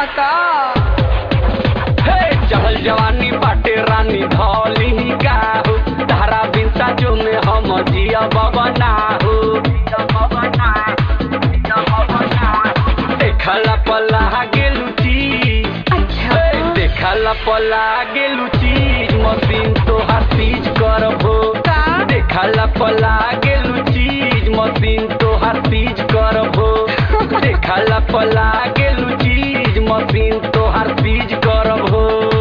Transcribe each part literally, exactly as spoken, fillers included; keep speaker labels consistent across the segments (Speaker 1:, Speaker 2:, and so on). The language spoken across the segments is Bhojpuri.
Speaker 1: का
Speaker 2: हे चहल जवानी बाटे रानी धौली का हो धारा बिनता जो में हम जिया बबना हो देखला पला गेलू चीज
Speaker 1: अच्छा
Speaker 2: देखला पला गेलू चीज मशीन तो हर चीज करबो
Speaker 1: का
Speaker 2: देखला पला गेलू चीज मशीन तो हर चीज करबो देखला पला गेलू चीज मशीन तो हर चीज करबो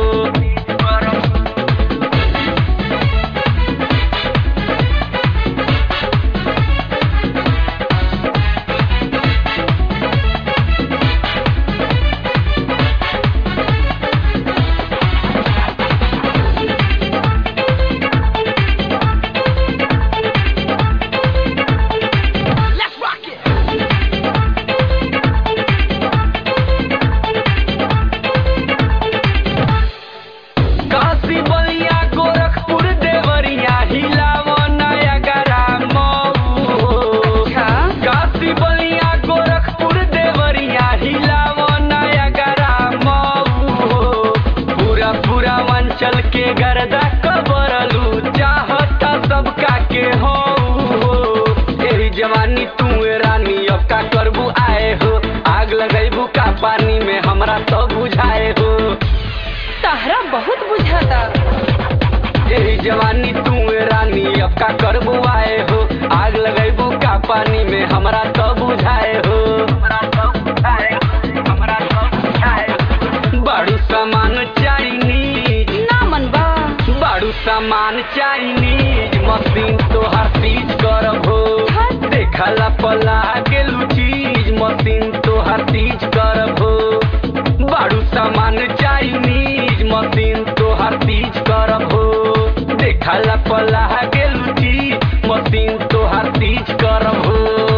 Speaker 2: चल के गर्दा कबरलू चाहता सबका के हो तेरी जवानी तू रानी अब का करबू आए हो आग लगेबू का पानी में हमरा तो बुझाए हो
Speaker 1: तहरा बहुत बुझाता
Speaker 2: तेरी जवानी तू रानी अब का करबू आए हो आग लगेबू का पानी में हमरा तो बुझाए हो हमरा तो बुझाए हमरा तो बुझाए बड़ू सामान चाइनीज बाड़ू सामान चाइनीज मशीन तो हर चीज करबो देखला पला गेलू चीज मशीन तो हर चीज करबो बाड़ू सामान चाइनीज मशीन तो हर चीज करबो देखला पला गेलू चीज मशीन तो हर चीज करबो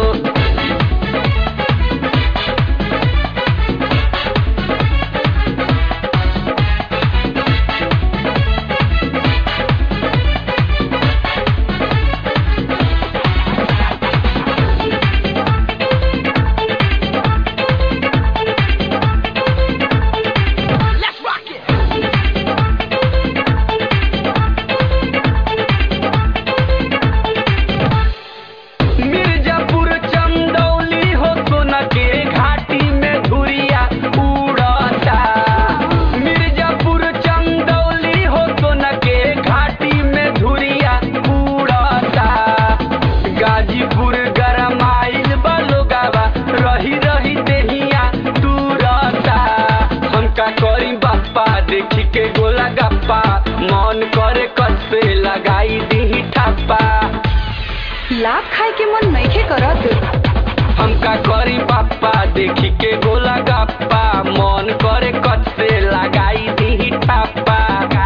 Speaker 2: देखी के गोला गप्पा मन करे कसे लगाई दी ठप्पा
Speaker 1: लाभ खाए के मन नहीं के करत
Speaker 2: हमका करी बापा देखी के गोला गप्पा मन करे कसे लगाई दी ठप्पा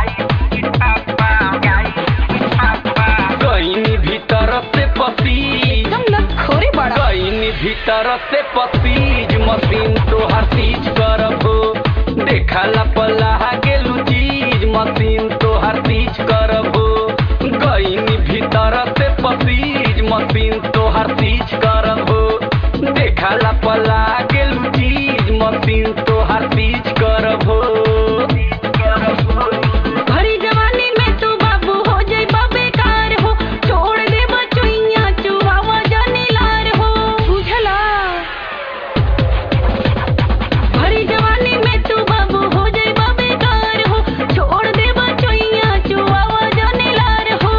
Speaker 2: कहीं भीतर से पसीज
Speaker 1: एकदम लखोरे बड़ा
Speaker 2: कहीं भीतर से पसीज मशीन तो हर चीज करबो देखला पला गेलू चीज मशीन तो हर चीज करबो गईनी भीतर से पसीज मशीन तो हर चीज करबो देखला पला गेलू चीज मशीन तो हर चीज करबो
Speaker 1: भरी जवानी में तू बाबू हो जाई बेकार हो छोड़ दे बचुइया चुहावा जानी लार हो बुझला भरी जवानी में तू बाबू हो जाई बेकार हो छोड़ दे बचुइया चुहावा जानी लार हो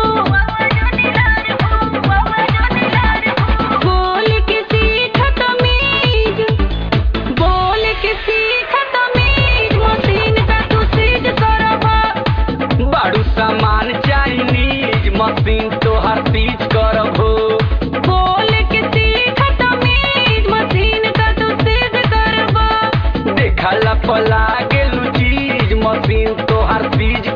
Speaker 1: बोल के सीख तमीज बोल के सीख तमीज मशीन का तू सीज करबा
Speaker 2: बाड़ू सामान चाइनीज मशीन तो हर चीज करबो
Speaker 1: बोल के सीख तमीज मशीन का तू सीज करबा
Speaker 2: देखला पला गेलू चीज मशीन तो हर चीज